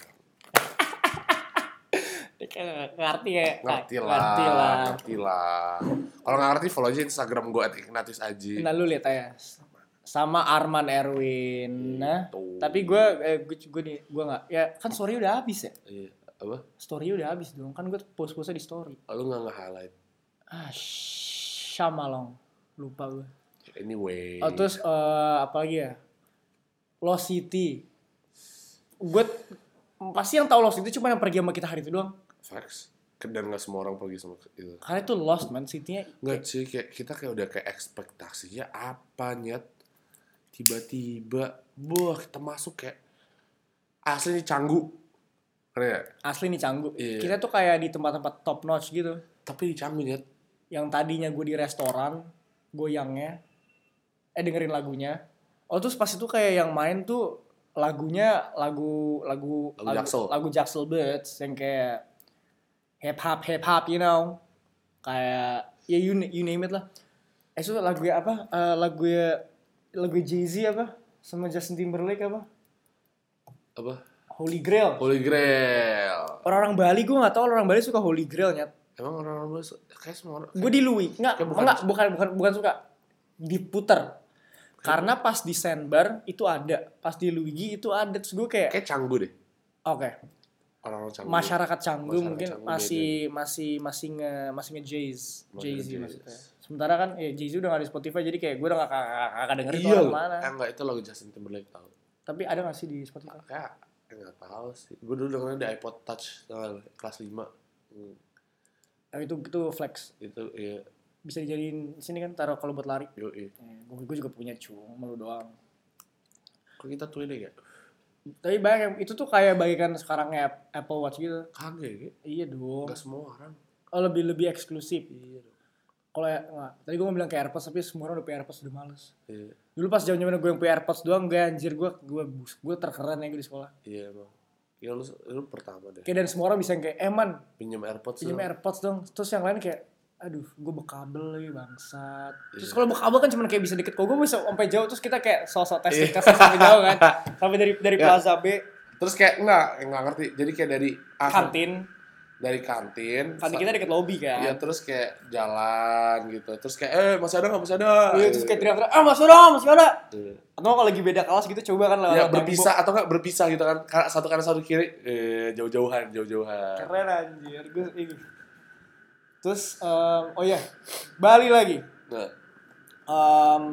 Dia kayak ngerti ya. Ngerti lah, Ngerti lah. ngerti lah. Kalau nggak ngerti follow aja Instagram gue at Ignatius Aji. Nah lu lihat aja. Sama Arman Erwin. Nah, Gitu. tapi gue eh, gue gue nih gue nggak ya kan story udah habis ya. Iya, apa? Story udah habis dong. Kan gue post-postnya di story. Lu nggak nge-highlight. Ah, Syamalong. Lupa gue. Anyway. Oh, terus eh, apa lagi ya? Lost City. Gue pasti yang tahu Lost City cuma yang pergi sama kita hari itu doang. Facts. Dan nggak semua orang pergi sama itu. Karena itu Lost man, City-nya. Nggak sih, kayak kita kayak udah kayak ekspektasinya apa nyet. Tiba-tiba, wah kita masuk kayak asli nih Canggu. Keren ya? Asli nih Canggu. Iya. Kita tuh kayak di tempat-tempat top notch gitu. Tapi di Canggu nyet. Yang tadinya gue di restoran, goyangnya, eh dengerin lagunya. Oh terus pas itu kayak yang main tuh lagunya lagu lagu Lagu Jaksel. lagu Jaksel Birds yang kayak hip hop hip hop you know, kayak ya you, you name it lah. Eh itu lagu ya apa? Eh, lagu ya lagu Jay-Z apa? Sama Justin Timberlake apa? Apa? Holy Grail. Holy Grail. Orang-orang Bali gue nggak tahu orang Bali suka Holy Grail nyat. Emang orang-orang Bali kayak semua orang. Gue di Louis nggak Kayak bukan- nggak bukan bukan bukan suka diputer. Karena pas di Sandbar itu ada, pas di Luigi itu ada, terus gue kayak, Kayak Canggu deh. oke, Orang-orang Canggu. masyarakat Canggu Masyarakat mungkin Canggu masih masih masih nge masih nge Jayz, Masih Jay-Z nge-Jayz. maksudnya. Sementara kan, ya Jay-Z udah nggak di Spotify, jadi kayak gue udah nggak kakak dengerin Iya tuh loh. orang mana. Eh enggak, itu lagu Justin Timberlake tau. Tapi ada nggak sih di Spotify? Kayak enggak tahu sih. Gue dulu dengerin di iPod Touch tau gak lu? Kelas lima. Hmm. Nah, itu itu flex, Itu iya. bisa dijadiin sini kan taruh kalau buat lari. Yoi. Eh, gue, gue juga punya cuma lu doang. Kok kita tuh ini ya? Tapi banyak yang- itu tuh kayak bagikan sekarangnya Apple Watch gitu. Kagak ya? Iya dong. Enggak semua orang. Oh, lebih lebih eksklusif. Iya dong. Kalau ya, nggak. Tadi gue mau bilang kayak AirPods, tapi semua orang udah punya AirPods udah males. Iya. Dulu pas zaman-zaman gue yang punya AirPods doang, gue anjir gue gue gue terkeren ya gue di sekolah. Iya emang. Ya lu, lu pertama deh. Kayak dan semua orang bisa yang kayak, eh man, Pinjam AirPods pinjam dong. AirPods dong. Terus yang lain kayak, aduh, gue bekabel lagi bangsat. Terus Iya. kalau bekabel kan cuma kayak bisa deket. Kalau gue bisa sampai jauh, terus kita kayak sosok testing testing sampai jauh kan. Sampai dari dari Ya. Plaza B, Terus kayak enggak, enggak ngerti. Jadi kayak dari A ke- kantin. dari kantin. Kantin sa- kita deket lobby kan. Iya, terus kayak jalan gitu. Terus kayak eh masih ada enggak? Masih ada. Iya, terus kayak teriak-teriak, ah masih ada, masih ada. Iya. Atau kalau lagi beda kelas gitu coba kan lah. Ya berpisah atau enggak berpisah gitu kan. Ka- Satu kanan satu kiri eh jauh-jauhan, jauh-jauhan. Keren anjir, gue ini. Terus, em, oh iya, Bali lagi. Nah, Em,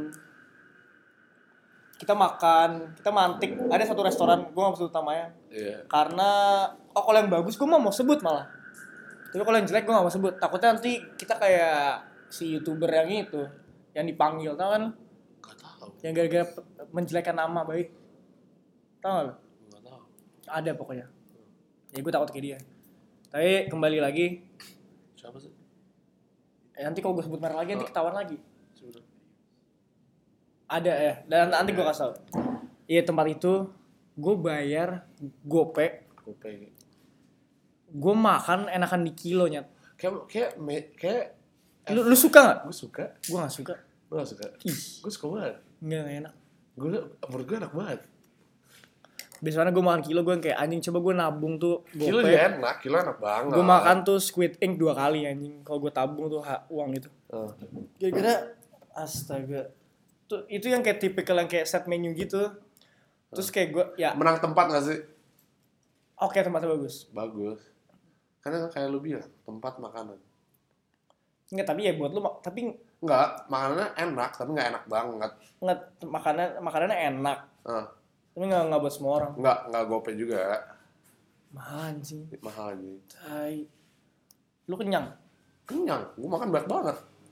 kita makan, kita mantik. Ada satu restoran, gue gak mau sebut namanya. iya. Karena, oh kalau yang bagus gue mau mau sebut malah. Tapi kalau yang jelek gue gak mau sebut. Takutnya nanti kita kayak si YouTuber yang itu. Yang dipanggil, tau kan? Enggak tahu. Yang gara-gara menjelekkan nama baik. Tau gak lo? Enggak tahu. Ada pokoknya. Ya gue takut kayak dia. Tapi kembali lagi, Siapa sih? eh, nanti kalau gue sebut merek lagi, nanti ketahuan lagi. Sebenarnya. Ada ya, dan nanti gue kasih tau. Iya tempat itu, gue bayar gope, Kopi. gue makan enakan di kilonya. Kayak kayak me- kayak Lu, lu suka nggak? gue suka. Gue nggak suka. Gue gak suka. Ih, Gue suka banget. nggak nggak enak. Gue menurut gue enak banget. Biasanya gue makan kilo, gue yang kayak anjing coba gue nabung tuh Kilo gope. juga enak, kilo enak banget. Gue makan tuh Squid Ink dua kali anjing. Kalau gue tabung tuh ha, uang itu. Oh. Kira-kira astaga. Tuh itu yang kayak tipikal yang kayak set menu gitu. Terus kayak gue ya Menang tempat gak sih? oke tempatnya bagus. Bagus. Karena kayak lu bilang, tempat makanan. Enggak tapi ya buat lu mak- tapi Enggak, makanannya enak, tapi gak enak banget. nggak makanan makanannya enak. Ah, Tapi nggak nggak buat semua orang. enggak, enggak gope juga. Mahal anjing. Mahal aja. Tai. Lu kenyang? Kenyang, gue makan banyak banget.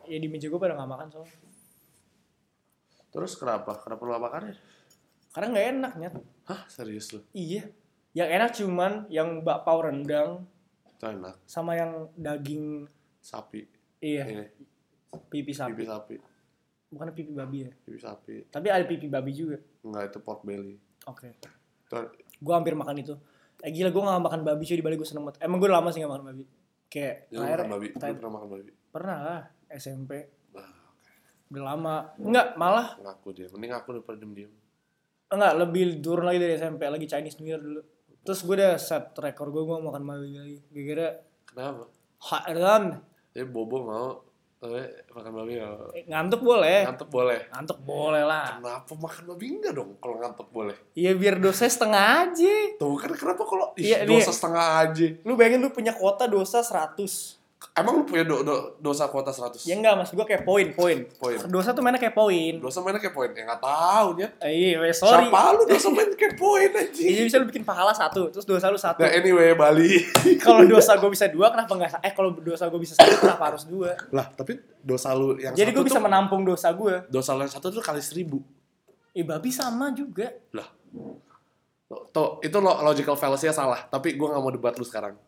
ya di meja gue pada nggak makan soalnya. Terus kenapa? Kenapa lu gak makannya? Karena nggak enak Nyat. Hah, serius lu? Iya. Yang enak cuman yang bakpao rendang Itu enak. sama yang daging Sapi. iya. Ini, Pipi sapi. pipi sapi. Bukan pipi babi ya. Pipi sapi. Tapi ada pipi babi juga. Enggak, itu pork belly. Oke. Itu Gue hampir makan itu. Eh gila gue gak makan babi cuy di Bali gue seneng banget. Emang gue udah lama sih gak makan babi. Kayak ya, lu terakhir makan babi. Lu terakhir- pernah makan babi? pernah lah S M P. Nah, Udah lama. Enggak, malah ngaku dia. Mending aku daripada diem-diem. enggak lebih turun lagi dari S M P lagi Chinese New Year dulu. Terus gue udah set rekor gue gue mau makan babi lagi. Gara-gara Kenapa? haram. Ya Bobo mau eh, makan babi ya. Eh, ngantuk boleh. Ngantuk boleh. Ngantuk boleh lah. Kenapa makan babi enggak dong kalau ngantuk boleh? Iya biar dosa setengah aja. Tuh kan kenapa kalau ih, Iya, dosa nih. setengah aja. Lu bayangin lu punya kuota dosa seratus. Emang lu punya do, do, dosa kuota seratus? Ya enggak, maksud gue kayak poin, poin. Poin. Dosa tuh mainnya kayak poin. Dosa mainnya kayak poin. Ya nggak tahu ya. Eh, iya, weh, sorry. Siapa lu dosa main kayak poin aja? Iya bisa lu bikin pahala satu, terus dosa lu satu. Nah anyway Bali. Kalau dosa gue bisa dua, kenapa enggak? Eh kalau dosa gue bisa satu, kenapa harus dua? Lah tapi dosa lu yang Jadi satu gue bisa tuh, menampung dosa gue. dosa lu yang satu tuh kali seribu. Eh babi sama juga. Lah. Tuh, itu lo logical fallacy-nya salah. Tapi gue nggak mau debat lu sekarang.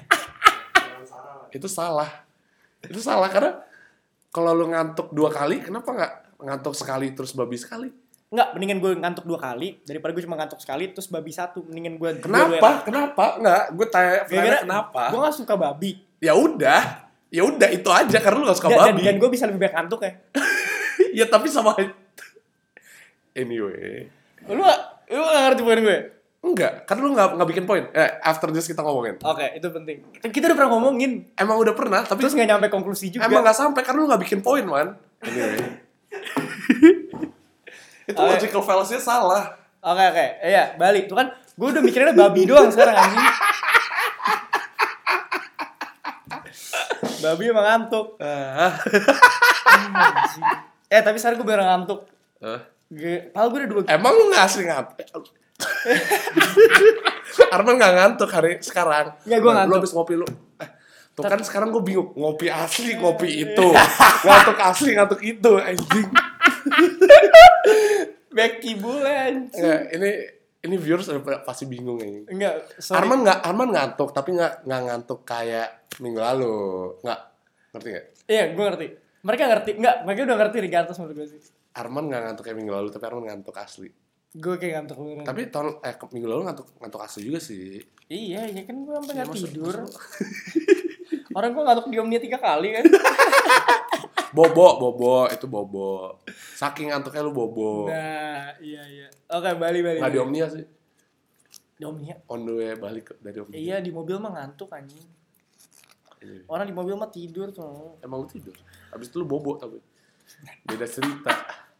Itu salah. Itu salah karena kalau lu ngantuk dua kali, kenapa nggak ngantuk sekali terus babi sekali? Enggak, mendingan gue ngantuk dua kali daripada gue cuma ngantuk sekali terus babi satu. Mendingan gue Kenapa? Kenapa? Nggak, gue tanya Gara-gara kenapa? gue gak suka babi. Ya udah, ya udah itu aja karena lu gak suka Dan, dan, babi. dan gue bisa lebih baik ngantuk ya. Ya tapi sama anyway. Lu gak, lu gak ngerti poin gue? Enggak, kan lu gak, gak bikin poin. Eh, after this kita ngomongin. Oke, itu penting. Kita udah pernah ngomongin. Emang udah pernah, tapi Terus gak nyampe konklusi juga. emang gak sampai karena lu gak bikin poin, man. Anyway. Itu Oke. logical fallacy-nya salah. Oke, oke. Iya, balik. Tuh kan gue udah mikirinnya babi doang sekarang anjing. Babi emang ngantuk. Ah. Eh, tapi sekarang gue beneran ngantuk. Eh, Gue, padahal gue udah dua Emang lu gak asli ngantuk? Arman gak ngantuk hari sekarang. Iya, gua Lu ngantuk. habis ngopi lu. Eh, tuh kan sekarang gue bingung. Ngopi asli, ngopi itu. Ngantuk asli, ngantuk itu. Anjing. Becky bulan. Enggak, ini ini viewers udah pasti bingung ini. Enggak, sorry. Arman nggak Arman ngantuk tapi nggak nggak ngantuk kayak minggu lalu, nggak ngerti nggak? Iya, gue ngerti. Mereka ngerti. Enggak, mereka udah ngerti regardless menurut gue sih. Arman nggak ngantuk kayak minggu lalu tapi Arman ngantuk asli. Gue kayak ngantuk beneran. Tapi tahun eh ke- minggu lalu ngantuk ngantuk asli juga sih. Iya, ya kan gue sampai Ya, nggak maksud- tidur. maksud- Orang gue ngantuk di Omnia tiga kali kan. Bobo, bobo itu bobo. Saking ngantuknya lu bobo. Nah, iya iya. Oke, balik balik. Nggak di balik. Omnia sih. Di Omnia. On the way balik ke- dari Omnia. Iya, di mobil mah ngantuk anjing. Iya. Orang di mobil mah tidur tuh. Emang lu tidur. Habis itu lu bobo tapi. Beda cerita.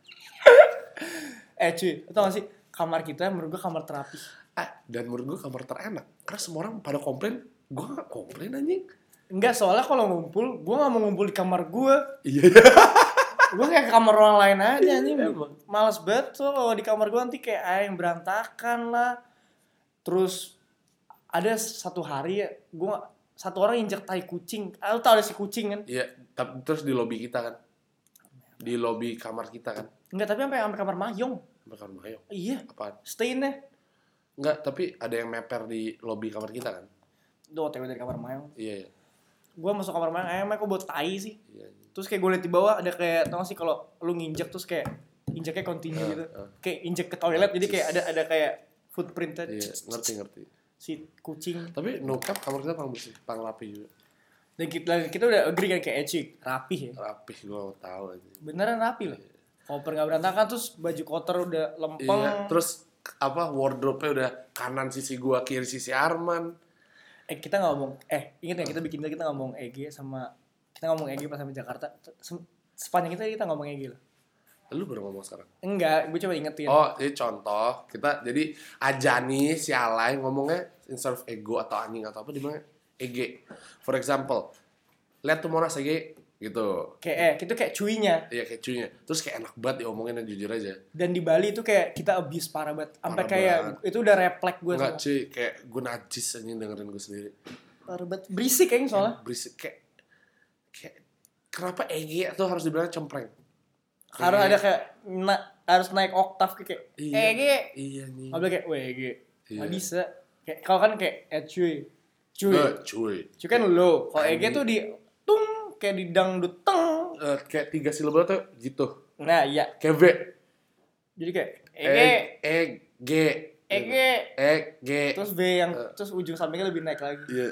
Eh cuy, tau gak sih kamar kita menurut gue kamar terapi. Ah, dan menurut gue kamar terenak. Karena semua orang pada komplain, gue gak komplain anjing. Enggak, soalnya kalau ngumpul, gue gak mau ngumpul di kamar gue. Iya. Gue kayak ke kamar orang lain aja anjing. Emang. Males banget tuh kalau di kamar gue nanti kayak ah, yang berantakan lah. Terus ada satu hari ya, gue gak, satu orang injek tai kucing. Ah, lu tau ada si kucing kan? Iya, tapi terus di lobi kita kan. Di lobi kamar kita kan. Enggak, tapi sampai sampai kamar Mayong. Kamar kamar Mayo. Iya, Apaan? stain-nya. Enggak, tapi ada yang meper di lobi kamar kita kan. Itu O T W dari kamar Mayong. Iya, iya. Gue masuk kamar Mayong, eh kok buat tai sih. Iya. Terus kayak gue liat di bawah ada kayak, tau gak sih kalau lu nginjek terus kayak injeknya continue Uh, gitu. uh. Kayak injek ke toilet, jadi kayak ada ada kayak footprint-nya. Iya, ngerti ngerti. Si kucing. Tapi no cap kamar kita paling bersih, paling rapi juga. Dan kita, kita udah agree kan kayak Ecik, rapi ya. Rapih gue gak tahu aja. Beneran rapi loh. Koper gak berantakan, terus baju kotor udah lempeng. Iya, terus apa wardrobe-nya udah kanan sisi gua, kiri sisi Arman. Eh kita ngomong, eh inget gak kita bikin kita ngomong E G sama, kita ngomong E G pas sampai Jakarta. Sem- Sepanjang kita kita ngomong E G loh. Lu baru ngomong sekarang. Enggak, gue coba ingetin. Oh, jadi contoh, kita jadi Ajani si Alay ngomongnya instead of ego atau anjing atau apa dimana E G. For example, lihat tuh Monas E G gitu. Kayak eh, itu kayak cuinya. Iya kayak cuynya. Terus kayak enak banget diomongin dan jujur aja. Dan di Bali itu kayak kita abuse parah banget. Sampai Parah kayak banget. itu udah refleks gue Enggak sama. cuy, kayak gue najis anjing dengerin gue sendiri. Parah banget. Berisik kayaknya soalnya. Berisik kayak kayak kenapa E G tuh harus dibilang cempreng? Harus ada kayak na- harus naik oktav kayak Iya. E G. Iya nih. Nggak boleh kayak W G. Iya. Nggak bisa. Kayak kalau kan kayak eh cuy. Cuy. Eh, cuy. Cuy kan lo. Kalau E G Anjing. tuh di tung kayak di dangdut teng. Eh, kayak tiga silabel tuh gitu. Nah, iya. Kayak V. Jadi kayak E G, E G. E G. E G. Terus V yang Eh. terus ujung sampingnya lebih naik lagi. Iya.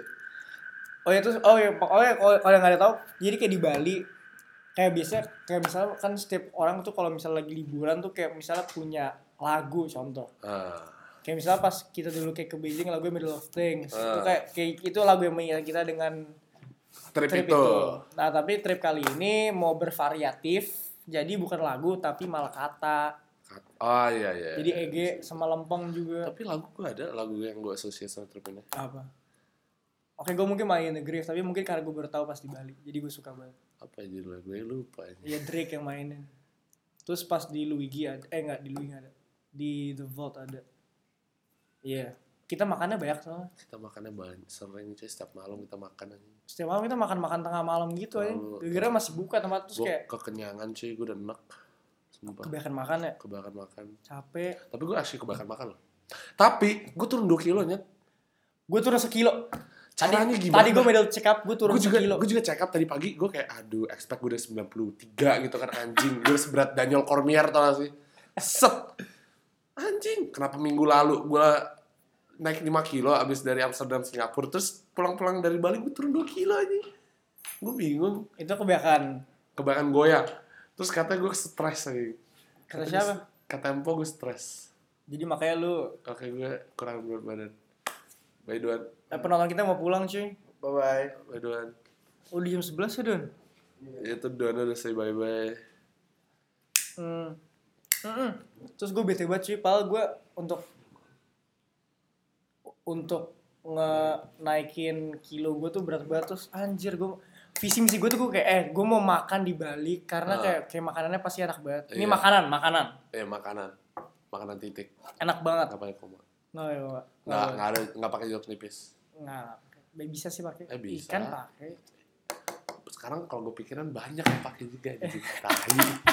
Oh ya terus oh ya pokoknya kalau kalau yang nggak ada tahu jadi kayak di Bali kayak biasa kayak misalnya kan setiap orang tuh kalau misalnya lagi liburan tuh kayak misalnya punya lagu contoh Ah. kayak misalnya pas kita dulu kayak ke Beijing lagu Middle of Things Ah. itu kayak kayak itu lagu yang mengingat kita dengan Trip, trip itu. itu. Nah tapi trip kali ini mau bervariatif jadi bukan lagu tapi malah kata Oh iya iya. jadi E G sama lempeng juga Tapi lagu gue ada lagu yang gue asosiasi sama trip ini. apa oke gue mungkin main The Grave tapi mungkin karena gue baru tahu pas di Bali jadi gue suka banget. Apa aja lagu gue lupa aja. Iya Drake yang mainin. Terus pas di Luigi ada, eh enggak di Luigi ada, di The Vault ada. Iya, kita makannya banyak soalnya. Kita makannya banyak, sering cuy setiap malam kita makan aja. Setiap malam kita makan-makan tengah malam gitu aja. Lalu- Gara-gara masih buka tempat terus Gue kayak kekenyangan cuy, gue udah enak. Sumpah. kebanyakan makan ya, Kebanyakan makan. capek. Tapi gue asli kebanyakan makan loh. Tapi gue turun dua kilo nyet. Gue turun sekilo. Tadi, Caranya gimana? tadi gue medal check up, gue turun Gue juga, sekilo. gue juga check up tadi pagi. Gue kayak aduh expect gue udah sembilan puluh tiga gitu kan anjing. Gue udah seberat Daniel Cormier tau gak sih? Set. Anjing. Kenapa minggu lalu gue naik lima kilo abis dari Amsterdam Singapura. Terus pulang-pulang dari Bali gue turun dua kilo aja. Gue bingung. Itu kebanyakan. Kebanyakan goyang. Terus katanya gue stres lagi. Kata siapa? Kata Empo gue stres. Jadi makanya lu, Oke gue kurang berat badan. Bye Duan. eh, penonton kita mau pulang cuy. Bye bye. Bye Duan. Oh di jam sebelas ya Don? Itu Duan udah say bye bye. Hmm. Mm-mm. Terus gue bete banget cuy, padahal gue untuk untuk nge-naikin kilo gue tuh berat banget. Terus anjir gue visi misi gue tuh gue kayak eh gue mau makan di Bali karena Ah. kayak kayak makanannya pasti enak banget. Ini Iya. makanan, makanan. Eh makanan. Makanan titik. Enak banget. Nggak pakai koma. No, ya, enggak. Nggak, nggak ada, nggak pakai jeruk nipis. Nggak. Bisa sih pakai. Eh, bisa. Ikan pakai. Sekarang kalau gue pikiran banyak yang pakai juga anjing. Tai.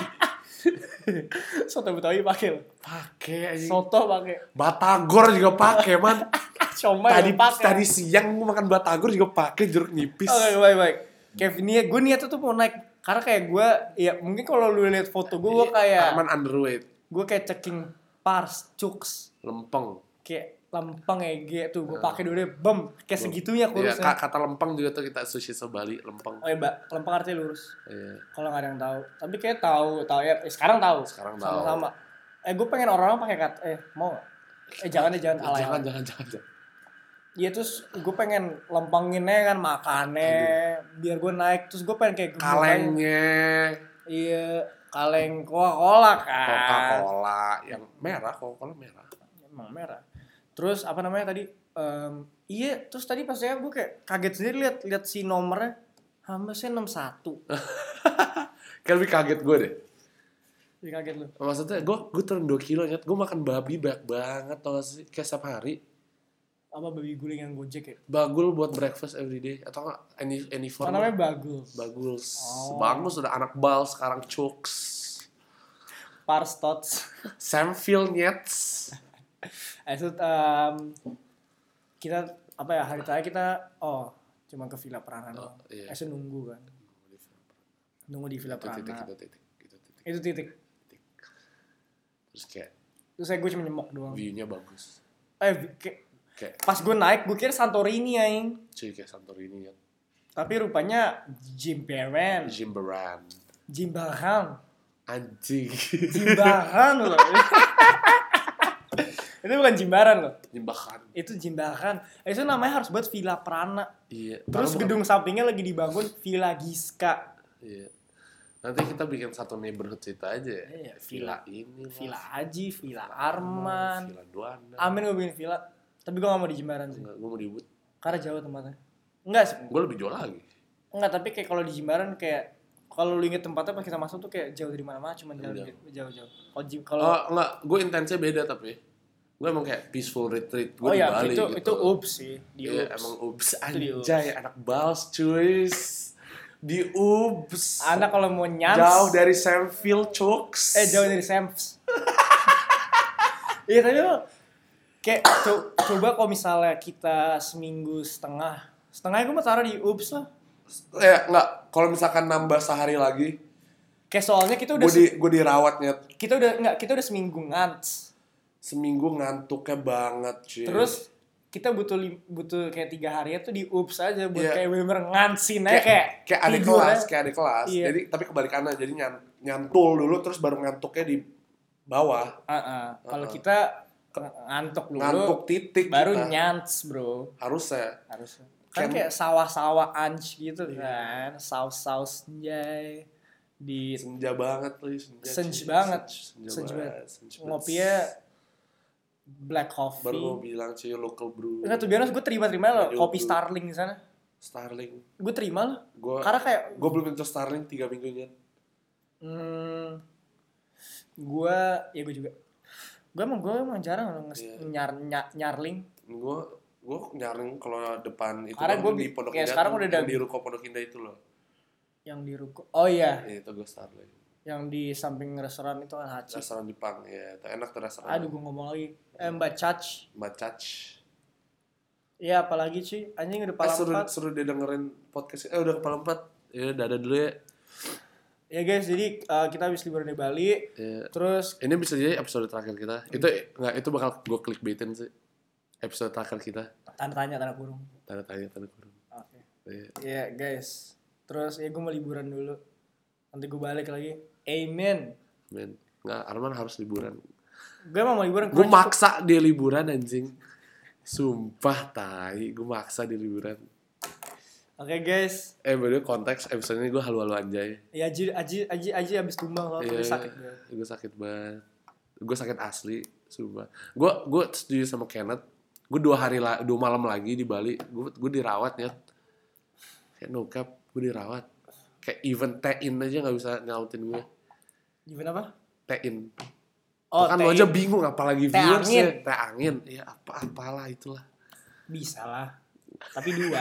Soto Betawi pakai loh. Pakai anjing. Soto pakai. Batagor juga pakai man. Siomay Tadi juga pakai. tadi siang gue makan batagor juga pakai jeruk nipis. Oke, baik baik. Kayak niat gue niatnya tuh mau naik karena kayak gue ya mungkin kalau lu lihat foto gue gue kayak Arman underweight. gue kayak checking pars cuks Lempeng. kayak lempeng E G tuh gue pakai dulu deh bem kayak segitunya Iya, kurusnya. ka- kata lempeng juga tuh kita sushi sebali lempeng. Oh iya, Mbak, lempeng artinya lurus. Iya. Kalau nggak ada yang tahu. Tapi kayak tahu, tahu ya. Eh, sekarang tahu. Sekarang tahu. Sama-sama. Eh, gue pengen orang-orang pakai kata eh mau nggak? Eh jangan deh, jangan alay. Jangan, jangan, jangan, jangan. Iya terus gue pengen lempenginnya kan makannya biar gue naik terus gue pengen kayak gemuk aja. Kalengnya Iya, kaleng Coca-Cola kan. Coca-Cola yang merah, Coca-Cola merah. Emang merah. Terus apa namanya tadi? Em, iya, terus tadi pas saya gue kayak kaget sendiri lihat lihat si nomornya hambasnya enam satu. Kayak lebih kaget gue deh. Jadi kaget lu. Maksudnya gue gue turun dua kilo nyet, gue makan babi banyak banget tau gak sih, kayak setiap hari. Apa babi guling yang Gojek ya? Bagul buat breakfast every day atau enggak any any Oh, form. namanya bagus. Bagus. Oh. Bagus udah anak bal sekarang cooks. Parstots. Samfield Nets. Eh, itu em, kita apa ya hari terakhir kita oh cuma ke Villa Prana doang. Oh, iya. Eh, saya nunggu kan. Nunggu di Villa Itu titik, Prana. itu titik, itu titik. Itu titik. Terus kayak Terus saya gue cuma nyemok doang. view-nya bagus. Eh vi- kayak Kayak pas gue naik gue kira Santorini aing. cuy kayak Santorini kan. Tapi rupanya Jimbaran. Jimbaran. Jimbaran. Anjing. Jimbaran loh. Itu bukan Jimbaran loh. Jimbaran. Itu Jimbaran. Eh, itu namanya harus buat Villa Prana. Iya. Terus Baru- gedung sampingnya lagi dibangun Villa Giska. Iya. Nanti kita bikin satu neighborhood situ aja ya. Iya, Villa ini. lah. Villa Aji, Villa Arman. Villa Duana. Amin gue bikin villa. Tapi gue gak mau di Jimbaran sih. Enggak, gue mau di Ubud. Karena jauh tempatnya. Enggak sih. Gue lebih jual lagi. Enggak, tapi kayak kalau di Jimbaran kayak kalau lu inget tempatnya pas kita masuk tuh kayak jauh dari mana-mana, cuma jauh Jauh. jauh-jauh. Kalau Jim kalau Oh enggak, gue intensnya beda tapi. Gue emang kayak peaceful retreat. Gue oh di ya, Bali itu gitu. itu ups sih, di Iya, ups. emang ups Itu di anjay, anak bals cuy. Di Ubs. Anak kalau mau nyans. Jauh dari Samfield, Cooks. Eh jauh dari Sam's. Iya tapi lo kayak co- coba kalau misalnya kita seminggu setengah, setengahnya gue mau taruh di Ubs lah. Ya enggak, kalau misalkan nambah sehari lagi, Kayak soalnya kita udah gue di gue dirawatnya kita udah nggak kita udah seminggu ngants. seminggu ngantuknya banget cuy. Terus kita butuh lim- butuh kayak tiga hari tuh di Ubs aja buat Iya. kayak bener-bener ngansin aja kayak kayak kayak adik tidur kelas, aja. kayak adik kelas. Iya. Jadi tapi kebalikannya, jadi nyan- nyantul dulu terus baru ngantuknya di bawah. Uh-uh. Kalau Uh-uh. kita ngantuk dulu, Ngantuk titik baru kita. nyants bro. Harusnya. Harusnya. Kan Kan- kayak sawah-sawah anj gitu Iya. kan, saus-saus jay di Senja banget tuh, senja. Senj cuy. banget. Senja Senj banget. banget. senja banget. ngopinya black coffee. Baru mau bilang cuy local brew. Enggak tuh biasa gue terima-terima loh Radio kopi Brew. Starling di sana. Starling. Gue terima loh. Gue Karena kayak gue belum nyentuh Starling tiga minggunya. hmm, gue ya gue juga. Gue emang gue emang jarang loh nges- Iya. nyar, nyar nyarling. Gue gue nyaring kalau depan itu Karena kan gua di bi- Pondok kayak Indah sekarang tuh, udah yang ada- di Ruko Pondok Indah itu loh. Yang di ruko. Oh iya, Ya, itu gue Starling. yang di samping restoran itu kan Hachi. Restoran Jepang ya, itu enak tuh restoran. Aduh gue ngomong lagi. Eh Mbak Chach. Mbak Cac. Iya apalagi sih anjing udah Eh, kepala suruh, empat. suruh dia dengerin podcast. Eh udah kepala empat. Ya dadah dulu ya. Ya guys, jadi uh, kita habis liburan di Bali. Ya. Terus Ini bisa jadi episode terakhir kita. Itu nggak, itu bakal gue clickbaitin sih. Episode terakhir kita. tanda tanya tanda kurung. Tanda tanya tanda kurung. Oke. Iya. Iya guys. Terus ya gue mau liburan dulu. Nanti gue balik lagi. Amen. Men, nggak, Arman harus liburan. Gue emang mau liburan. Gue Gua maksa dia liburan anjing. Sumpah tai, gue maksa dia liburan. Oke guys. Eh by the way, konteks episode ini gue halu-halu anjay. Ya Aji Aji Aji Aji abis tumbang loh. Iya, Tapi sakit gue. gue sakit banget. Gue sakit asli, sumpah. Gue gue setuju sama Kenneth. Gue dua hari la, dua malam lagi di Bali. Gue gue dirawat ya. Kayak no cap, gue dirawat. Kayak even tein aja nggak bisa nyautin gue. Gimana apa? Tein. Oh, kan teh lo aja bingung apalagi teh viewers angin. ya. Teh angin. Ya apa apalah itulah. bisa lah. Tapi dua.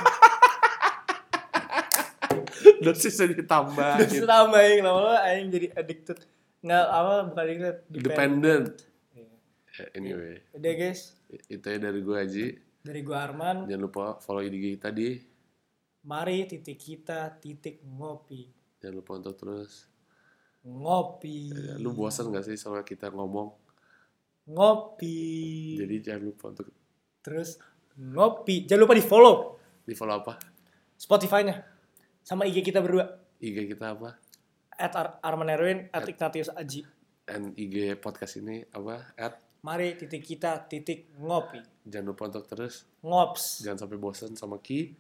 Dosisnya ditambah. Terus tambahin lama-lama aing jadi addicted. Nggak apa bukan addicted. Dependent. Iya. Ya, anyway, Udah guys. itu ya dari gue Aji. Dari gue Arman. Jangan lupa follow I G kita di. Mari titik kita titik ngopi. Jangan lupa untuk terus. Ngopi. Ya, lu bosan gak sih soal kita ngomong? Ngopi. Jadi jangan lupa untuk Terus ngopi. Jangan lupa di follow di follow apa? Spotify-nya. Sama I G kita berdua. I G kita apa? At Ar- Arman Erwin. At Ignatius Aji. Dan I G podcast ini apa? At Mari titik kita titik ngopi. jangan lupa untuk terus. Ngops. Jangan sampai bosan sama Ki.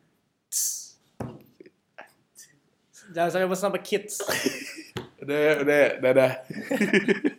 Jangan sampai bosan sampai kids. Udah, udah, dadah.